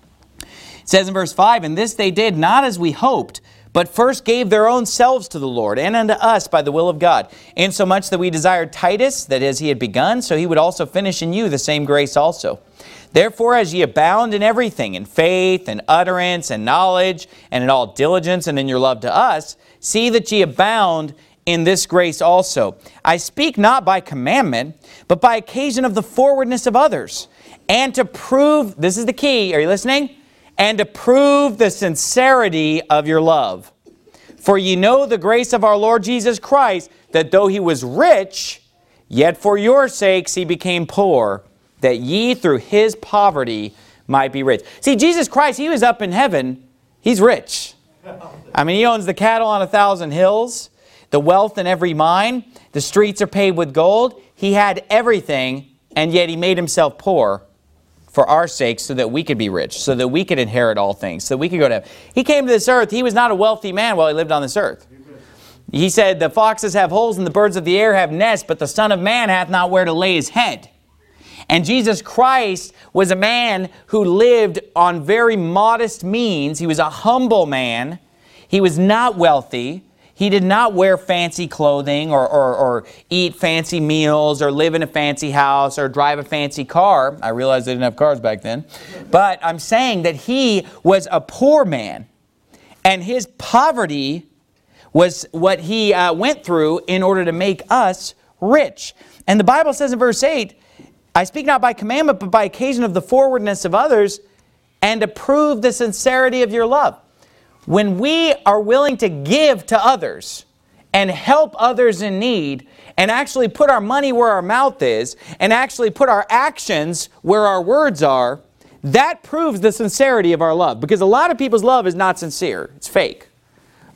It says in verse five, and this they did not as we hoped, but first gave their own selves to the Lord and unto us by the will of God, insomuch that we desired Titus, that as he had begun, so he would also finish in you the same grace also. Therefore, as ye abound in everything, in faith, and utterance, and knowledge, and in all diligence, and in your love to us, see that ye abound in this grace also. I speak not by commandment, but by occasion of the forwardness of others, and to prove, this is the key, are you listening? And to prove the sincerity of your love. For ye know the grace of our Lord Jesus Christ, that though he was rich, yet for your sakes he became poor, that ye through his poverty might be rich. See, Jesus Christ, he was up in heaven. He's rich. I mean, he owns the cattle on a thousand hills, the wealth in every mine. The streets are paved with gold. He had everything, and yet he made himself poor for our sake so that we could be rich, so that we could inherit all things, so that we could go to heaven. He came to this earth. He was not a wealthy man while he lived on this earth. He said, the foxes have holes and the birds of the air have nests, but the Son of Man hath not where to lay his head. And Jesus Christ was a man who lived on very modest means. He was a humble man. He was not wealthy. He did not wear fancy clothing or, or, or eat fancy meals or live in a fancy house or drive a fancy car. I realize they didn't have cars back then. But I'm saying that he was a poor man. And his poverty was what he uh, went through in order to make us rich. And the Bible says in verse eight, I speak not by commandment, but by occasion of the forwardness of others, and to prove the sincerity of your love. When we are willing to give to others and help others in need and actually put our money where our mouth is and actually put our actions where our words are, that proves the sincerity of our love. Because a lot of people's love is not sincere. It's fake.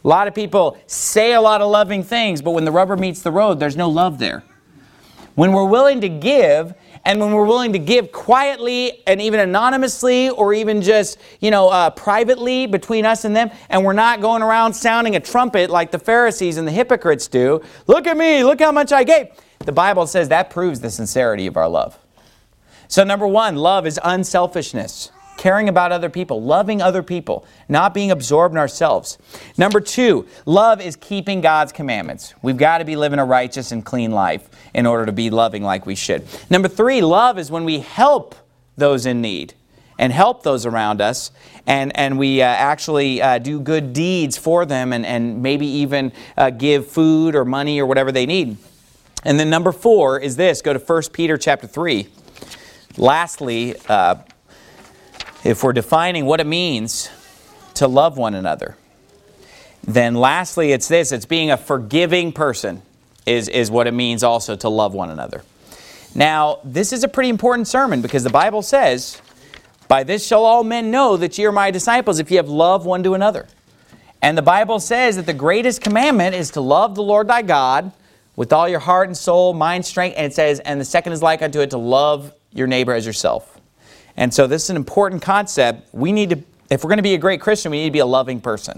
A lot of people say a lot of loving things, but when the rubber meets the road, there's no love there. When we're willing to give, and when we're willing to give quietly and even anonymously or even just, you know, uh, privately between us and them, and we're not going around sounding a trumpet like the Pharisees and the hypocrites do, look at me, look how much I gave. The Bible says that proves the sincerity of our love. So number one, love is unselfishness. Caring about other people, loving other people, not being absorbed in ourselves. Number two, love is keeping God's commandments. We've got to be living a righteous and clean life in order to be loving like we should. Number three, love is when we help those in need and help those around us, and, and we uh, actually uh, do good deeds for them, and, and maybe even uh, give food or money or whatever they need. And then number four is this. Go to First Peter chapter three. Lastly, uh, if we're defining what it means to love one another, then lastly it's this. It's being a forgiving person is, is what it means also to love one another. Now, this is a pretty important sermon because the Bible says, by this shall all men know that ye are my disciples, if ye have love one to another. And the Bible says that the greatest commandment is to love the Lord thy God with all your heart and soul, mind, strength. And it says, and the second is like unto it, to love your neighbor as yourself. And so this is an important concept. We need to, if we're going to be a great Christian, we need to be a loving person.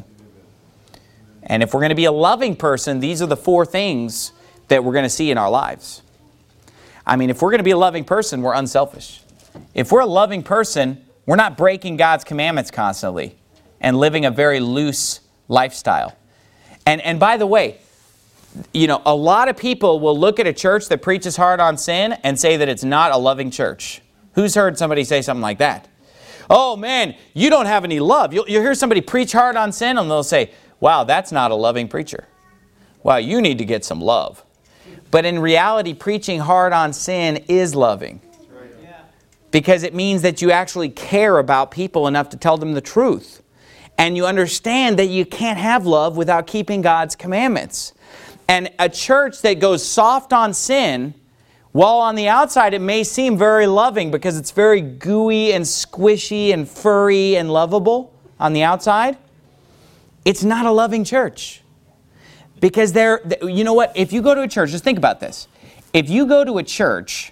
And if we're going to be a loving person, these are the four things that we're going to see in our lives. I mean, if we're going to be a loving person, we're unselfish. If we're a loving person, we're not breaking God's commandments constantly and living a very loose lifestyle. And, and by the way, you know, a lot of people will look at a church that preaches hard on sin and say that it's not a loving church. Who's heard somebody say something like that? Oh man, you don't have any love. You'll, you'll hear somebody preach hard on sin and they'll say, wow, that's not a loving preacher. Wow, you need to get some love. But in reality, preaching hard on sin is loving. Because it means that you actually care about people enough to tell them the truth. And you understand that you can't have love without keeping God's commandments. And a church that goes soft on sin, while on the outside it may seem very loving because it's very gooey and squishy and furry and lovable on the outside, it's not a loving church. Because they're, you know what, if you go to a church, just think about this. If you go to a church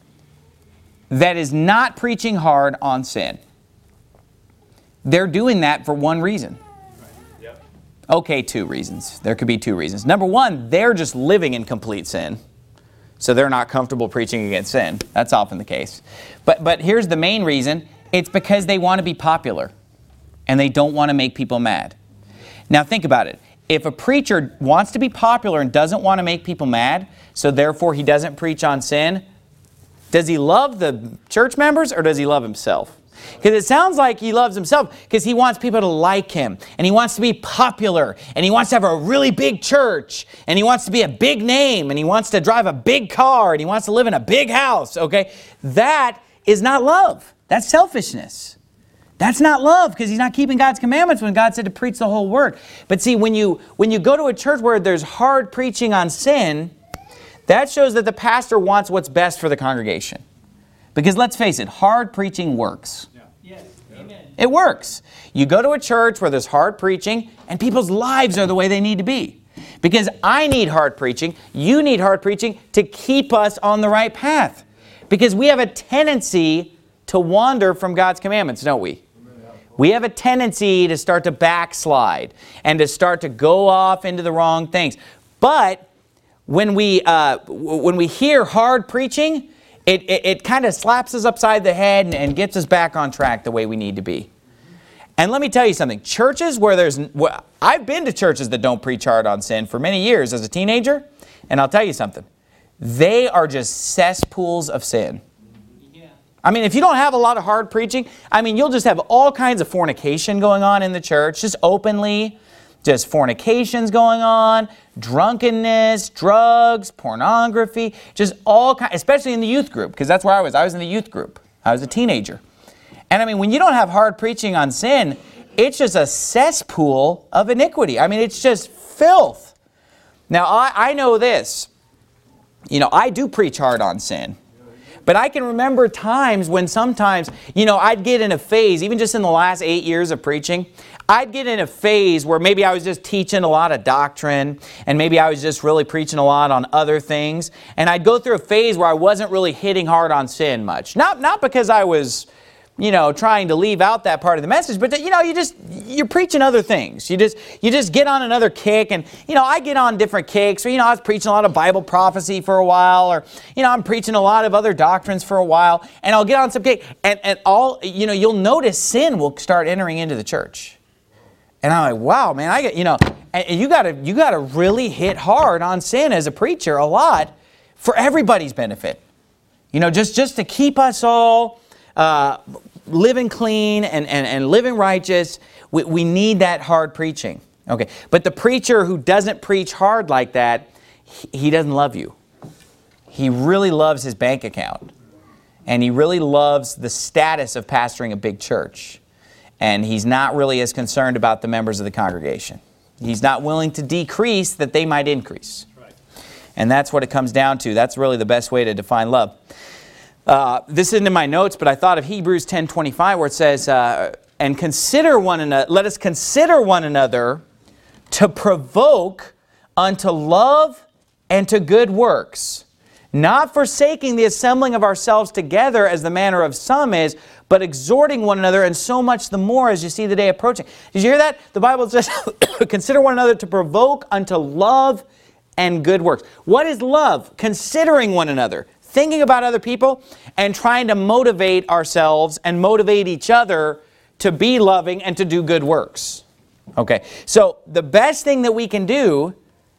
that is not preaching hard on sin, they're doing that for one reason. Okay, two reasons. There could be two reasons. Number one, they're just living in complete sin. So they're not comfortable preaching against sin. That's often the case. But, but here's the main reason. It's because they want to be popular. And they don't want to make people mad. Now think about it. If a preacher wants to be popular and doesn't want to make people mad, so therefore he doesn't preach on sin, does he love the church members or does he love himself? Because it sounds like he loves himself because he wants people to like him, and he wants to be popular, and he wants to have a really big church, and he wants to be a big name, and he wants to drive a big car, and he wants to live in a big house, okay? That is not love. That's selfishness. That's not love because he's not keeping God's commandments when God said to preach the whole word. But see, when you, when you go to a church where there's hard preaching on sin, that shows that the pastor wants what's best for the congregation. Because let's face it, hard preaching works. Yes. Amen. It works. You go to a church where there's hard preaching and people's lives are the way they need to be. Because I need hard preaching, you need hard preaching to keep us on the right path. Because we have a tendency to wander from God's commandments, don't we? We have a tendency to start to backslide and to start to go off into the wrong things. But when we, uh, when we hear hard preaching, It, it, it kind of slaps us upside the head and, and gets us back on track the way we need to be. And let me tell you something. Churches where there's... Well, I've been to churches that don't preach hard on sin for many years as a teenager. And I'll tell you something. They are just cesspools of sin. Yeah. I mean, if you don't have a lot of hard preaching, I mean, you'll just have all kinds of fornication going on in the church, just openly. Just fornications going on, drunkenness, drugs, pornography, just all kinds, especially in the youth group, because that's where I was. I was in the youth group. I was a teenager. And I mean, when you don't have hard preaching on sin, it's just a cesspool of iniquity. I mean, it's just filth. Now, I, I know this. You know, I do preach hard on sin. But I can remember times when sometimes, you know, I'd get in a phase, even just in the last eight years of preaching, I'd get in a phase where maybe I was just teaching a lot of doctrine, and maybe I was just really preaching a lot on other things. And I'd go through a phase where I wasn't really hitting hard on sin much. Not, not because I was, you know, trying to leave out that part of the message, but you know, you just, you're preaching other things. You just, you just get on another kick, and, you know, I get on different kicks, or, you know, I was preaching a lot of Bible prophecy for a while, or, you know, I'm preaching a lot of other doctrines for a while, and I'll get on some kick, and, and all, you know, you'll notice sin will start entering into the church. And I'm like, wow, man, I get, you know, and you gotta, you gotta really hit hard on sin as a preacher a lot for everybody's benefit. You know, just, just to keep us all Uh, living clean and, and, and living righteous, we, we need that hard preaching. Okay, but the preacher who doesn't preach hard like that, he, he doesn't love you. He really loves his bank account. And he really loves the status of pastoring a big church. And he's not really as concerned about the members of the congregation. He's not willing to decrease that they might increase. Right. And that's what it comes down to. That's really the best way to define love. Uh, this isn't in my notes, but I thought of Hebrews ten twenty-five, where it says, uh, and consider one another, let us consider one another to provoke unto love and to good works, not forsaking the assembling of ourselves together as the manner of some is, but exhorting one another, and so much the more as you see the day approaching. Did you hear that? The Bible says, consider one another to provoke unto love and good works. What is love? Considering one another. Thinking about other people and trying to motivate ourselves and motivate each other to be loving and to do good works. Okay, so the best thing that we can do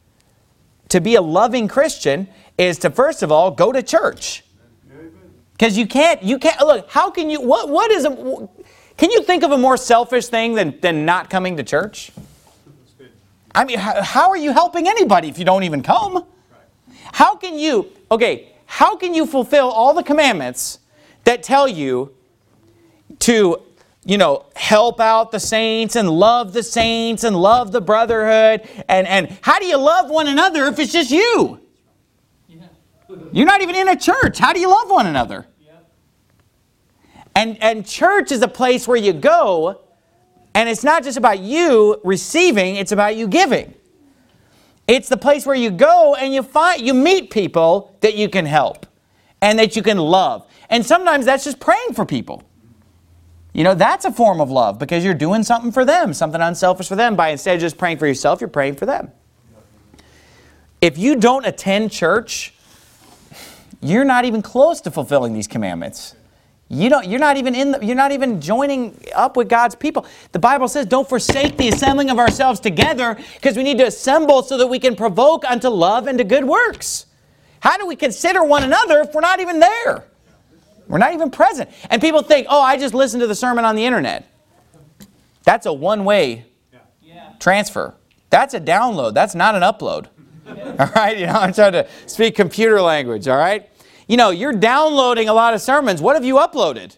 to be a loving Christian is to, first of all, go to church. Because you can't, you can't, look, how can you, what, what is, a, can you think of a more selfish thing than, than not coming to church? I mean, how, how are you helping anybody if you don't even come? How can you, okay, how can you fulfill all the commandments that tell you to, you know, help out the saints and love the saints and love the brotherhood? And, and how do you love one another if it's just you? Yeah. You're not even in a church. How do you love one another? Yeah. And, and church is a place where you go, and it's not just about you receiving, it's about you giving. It's the place where you go and you find, you meet people that you can help and that you can love. And sometimes that's just praying for people. You know, that's a form of love because you're doing something for them, something unselfish for them. By instead of just praying for yourself, you're praying for them. If you don't attend church, you're not even close to fulfilling these commandments. You don't, you're not even in the, you're not even joining up with God's people. The Bible says, don't forsake the assembling of ourselves together, because we need to assemble so that we can provoke unto love and to good works. How do we consider one another if we're not even there? We're not even present. And people think, oh, I just listened to the sermon on the internet. That's a one-way transfer. That's a download. That's not an upload. All right? You know, I'm trying to speak computer language, all right? You know, you're downloading a lot of sermons. What have you uploaded?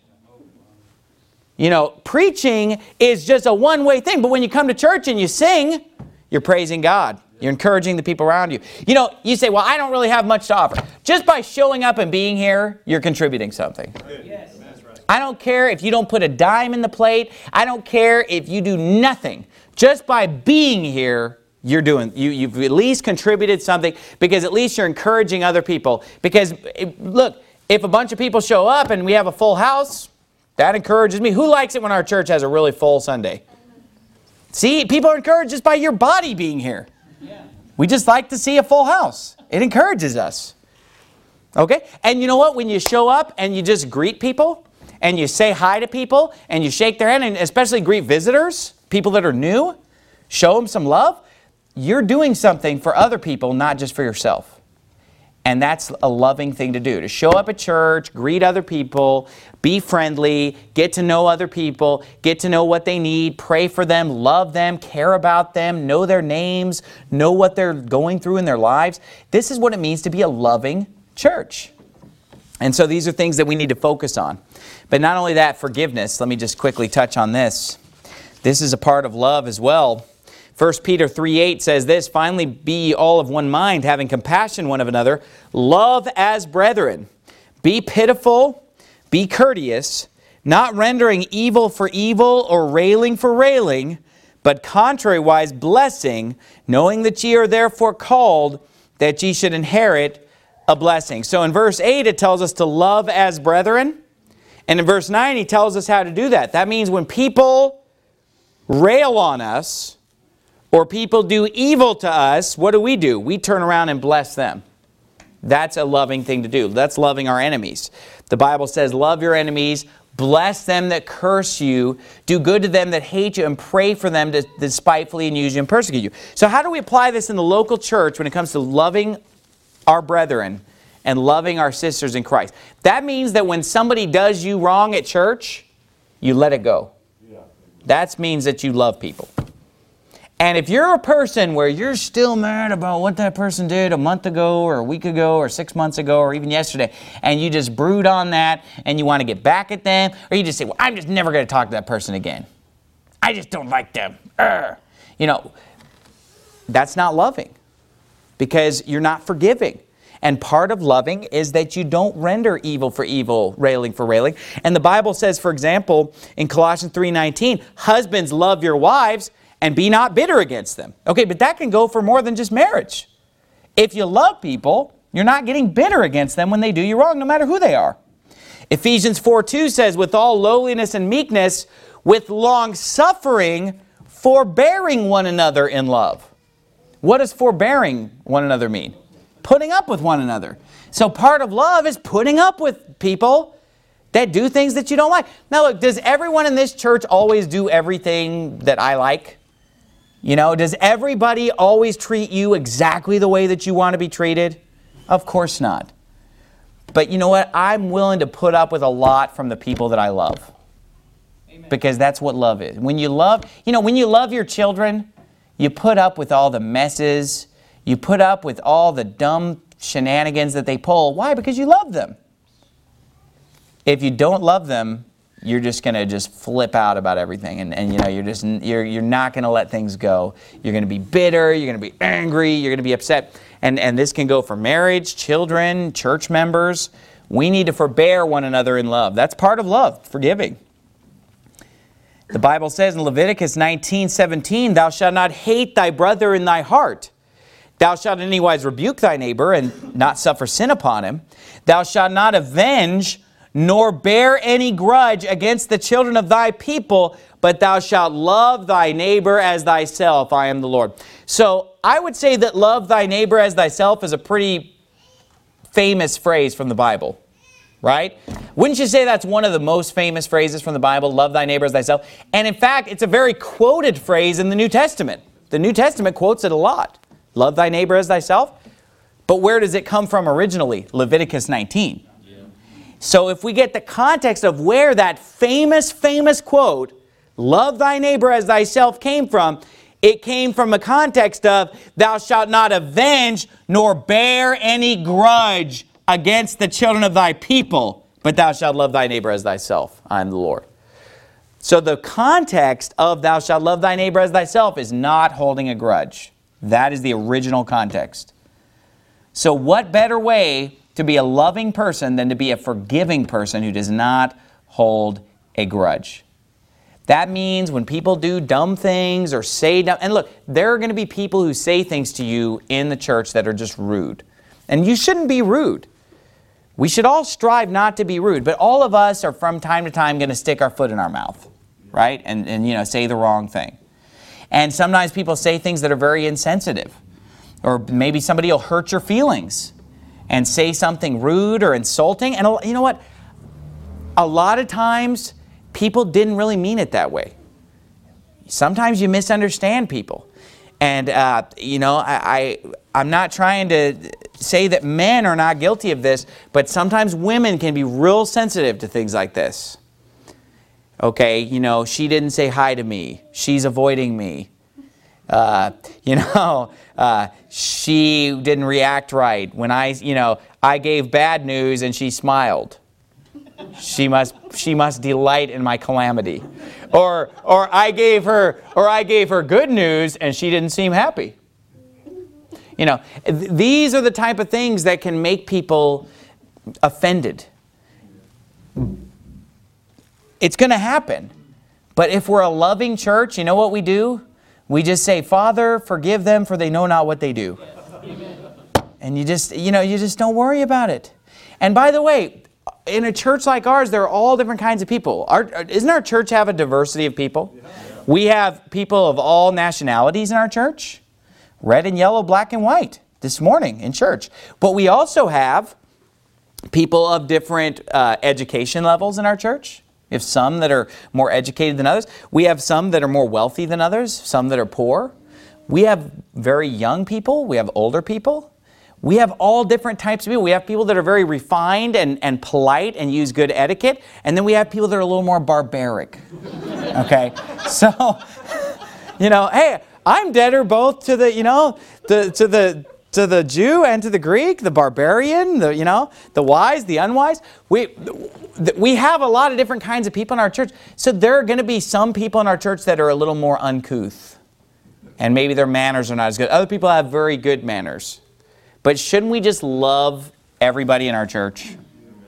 You know, preaching is just a one-way thing. But when you come to church and you sing, you're praising God. You're encouraging the people around you. You know, you say, well, I don't really have much to offer. Just by showing up and being here, you're contributing something. Yes. I don't care if you don't put a dime in the plate. I don't care if you do nothing. Just by being here, You're doing, you, you've at least contributed something, because at least you're encouraging other people. Because, look, if a bunch of people show up and we have a full house, that encourages me. Who likes it when our church has a really full Sunday? See, people are encouraged just by your body being here. Yeah. We just like to see a full house. It encourages us. Okay? And you know what? When you show up and you just greet people, and you say hi to people, and you shake their hand, and especially greet visitors, people that are new, show them some love, you're doing something for other people, not just for yourself. And that's a loving thing to do. To show up at church, greet other people, be friendly, get to know other people, get to know what they need, pray for them, love them, care about them, know their names, know what they're going through in their lives. This is what it means to be a loving church. And so these are things that we need to focus on. But not only that, forgiveness. Let me just quickly touch on this. This is a part of love as well. First Peter three eight says this, finally be all of one mind, having compassion one of another, love as brethren, Be pitiful, be courteous, not rendering evil for evil or railing for railing, but contrariwise blessing, knowing that ye are therefore called, that ye should inherit a blessing. So in verse eight, it tells us to love as brethren. And in verse nine, he tells us how to do that. That means when people rail on us, or people do evil to us, what do we do? We turn around and bless them. That's a loving thing to do. That's loving our enemies. The Bible says, love your enemies, bless them that curse you, do good to them that hate you, and pray for them to despitefully and use you and persecute you. So how do we apply this in the local church when it comes to loving our brethren and loving our sisters in Christ? That means that when somebody does you wrong at church, you let it go. That means that you love people. And if you're a person where you're still mad about what that person did a month ago or a week ago or six months ago or even yesterday, and you just brood on that and you want to get back at them, or you just say, well, I'm just never going to talk to that person again. I just don't like them. Urgh. You know, that's not loving, because you're not forgiving. And part of loving is that you don't render evil for evil, railing for railing. And the Bible says, for example, in Colossians three nineteen, husbands, love your wives and be not bitter against them. Okay, but that can go for more than just marriage. If you love people, you're not getting bitter against them when they do you wrong, no matter who they are. Ephesians four two says, with all lowliness and meekness, with long suffering, forbearing one another in love. What does forbearing one another mean? Putting up with one another. So part of love is putting up with people that do things that you don't like. Now look, does everyone in this church always do everything that I like? You know, does everybody always treat you exactly the way that you want to be treated? Of course not. But you know what? I'm willing to put up with a lot from the people that I love. Amen. Because that's what love is. When you love, you know, when you love your children, you put up with all the messes. You put up with all the dumb shenanigans that they pull. Why? Because you love them. If you don't love them, you're just going to just flip out about everything. And, and you know, you're just, you're, you're not going to let things go. You're going to be bitter. You're going to be angry. You're going to be upset. And, and this can go for marriage, children, church members. We need to forbear one another in love. That's part of love, forgiving. The Bible says in Leviticus nineteen seventeen, thou shalt not hate thy brother in thy heart. Thou shalt in any wise rebuke thy neighbor and not suffer sin upon him. Thou shalt not avenge nor bear any grudge against the children of thy people, but thou shalt love thy neighbor as thyself. I am the Lord. So I would say that love thy neighbor as thyself is a pretty famous phrase from the Bible, right? Wouldn't you say that's one of the most famous phrases from the Bible, love thy neighbor as thyself? And in fact, it's a very quoted phrase in the New Testament. The New Testament quotes it a lot. Love thy neighbor as thyself. But where does it come from originally? Leviticus nineteen. So if we get the context of where that famous, famous quote, love thy neighbor as thyself, came from, it came from a context of, thou shalt not avenge nor bear any grudge against the children of thy people, but thou shalt love thy neighbor as thyself. I am the Lord. So the context of thou shalt love thy neighbor as thyself is not holding a grudge. That is the original context. So what better way to be a loving person than to be a forgiving person who does not hold a grudge? That means when people do dumb things or say dumb, and look, there are going to be people who say things to you in the church that are just rude. And you shouldn't be rude. We should all strive not to be rude, but all of us are from time to time going to stick our foot in our mouth, right? And, and you know, say the wrong thing. And sometimes people say things that are very insensitive. Or maybe somebody will hurt your feelings and say something rude or insulting. And you know what? A lot of times, people didn't really mean it that way. Sometimes you misunderstand people. And, uh, you know, I, I, I'm not trying to say that men are not guilty of this, but sometimes women can be real sensitive to things like this. Okay, you know, she didn't say hi to me. She's avoiding me. Uh, you know, uh, she didn't react right. When I, you know, I gave bad news and she smiled. She must, she must delight in my calamity. Or, or I gave her, or I gave her good news and she didn't seem happy. You know, th- these are the type of things that can make people offended. It's going to happen. But if we're a loving church, you know what we do? We just say, Father, forgive them, for they know not what they do. And you just, you know, you just don't worry about it. And by the way, in a church like ours, there are all different kinds of people. Our, isn't our church have a diversity of people? Yeah. We have people of all nationalities in our church. Red and yellow, black and white this morning in church. But we also have people of different uh, education levels in our church. We have some that are more educated than others. We have some that are more wealthy than others, some that are poor. We have very young people. We have older people. We have all different types of people. We have people that are very refined and, and polite and use good etiquette. And then we have people that are a little more barbaric. Okay? So, you know, hey, I'm debtor both to the, you know, the, to the to the Jew and to the Greek, the barbarian, the, you know, the wise, the unwise. We, we have a lot of different kinds of people in our church. So there are going to be some people in our church that are a little more uncouth. And maybe their manners are not as good. Other people have very good manners. But shouldn't we just love everybody in our church?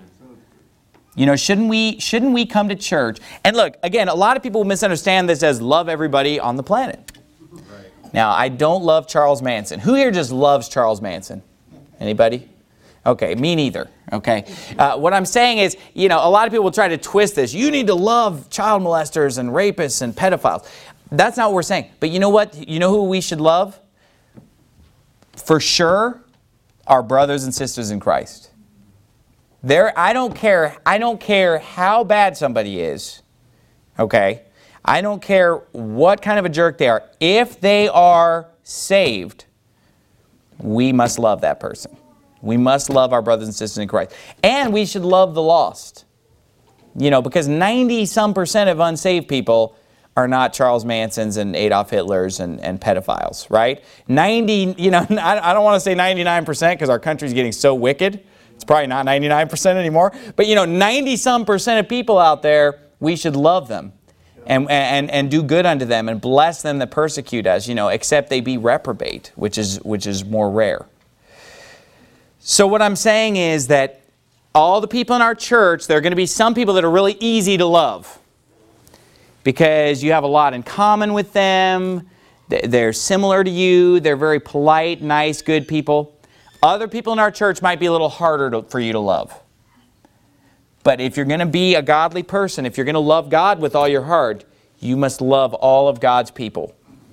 You know, shouldn't we, shouldn't we come to church? And look, again, a lot of people misunderstand this as love everybody on the planet. Now, I don't love Charles Manson. Who here just loves Charles Manson? Anybody? Okay, me neither. Okay. Uh, what I'm saying is, you know, a lot of people will try to twist this. You need to love child molesters and rapists and pedophiles. That's not what we're saying. But you know what? You know who we should love? For sure, our brothers and sisters in Christ. There, I don't care. I don't care how bad somebody is. Okay. I don't care what kind of a jerk they are. If they are saved, we must love that person. We must love our brothers and sisters in Christ. And we should love the lost. You know, because ninety some percent of unsaved people are not Charles Mansons and Adolf Hitlers and, and pedophiles, right? ninety, you know, I don't want to say ninety-nine percent because our country's getting so wicked. It's probably not ninety-nine percent anymore. But, you know, ninety some percent of people out there, we should love them. And, and, and do good unto them and bless them that persecute us, you know, except they be reprobate, which is, which is more rare. So what I'm saying is that all the people in our church, there are going to be some people that are really easy to love because you have a lot in common with them. They're similar to you. They're very polite, nice, good people. Other people in our church might be a little harder to, for you to love. But if you're going to be a godly person, if you're going to love God with all your heart, you must love all of God's people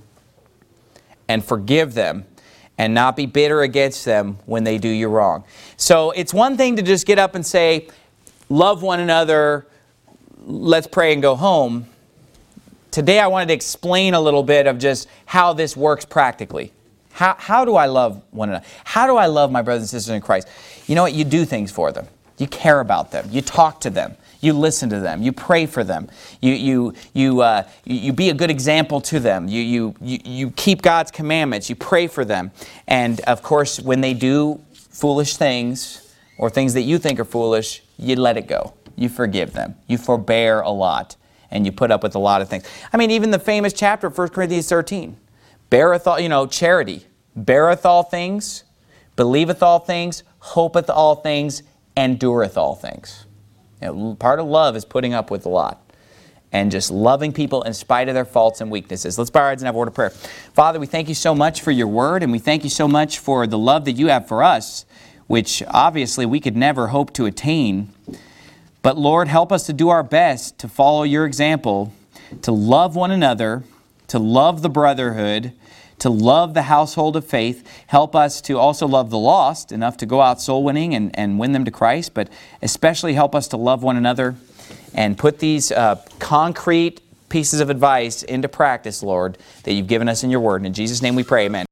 and forgive them and not be bitter against them when they do you wrong. So it's one thing to just get up and say, love one another, let's pray and go home. Today I wanted to explain a little bit of just how this works practically. How, how do I love one another? How do I love my brothers and sisters in Christ? You know what? You do things for them. You care about them. You talk to them. You listen to them. You pray for them. You you you uh, you be a good example to them. You you you you keep God's commandments. You pray for them. And of course, when they do foolish things or things that you think are foolish, you let it go. You forgive them. You forbear a lot, and you put up with a lot of things. I mean, even the famous chapter of First Corinthians thirteen, beareth all, you know, charity, beareth all things, believeth all things, hopeth all things, endureth all things. You know, part of love is putting up with a lot and just loving people in spite of their faults and weaknesses. Let's bow our heads and have a word of prayer. Father, we thank you so much for your word, and we thank you so much for the love that you have for us, which obviously we could never hope to attain. But Lord, help us to do our best to follow your example, to love one another, to love the brotherhood, to love the household of faith. Help us to also love the lost enough to go out soul winning and, and win them to Christ, but especially help us to love one another and put these uh, concrete pieces of advice into practice, Lord, that you've given us in your word. And in Jesus' name we pray, amen.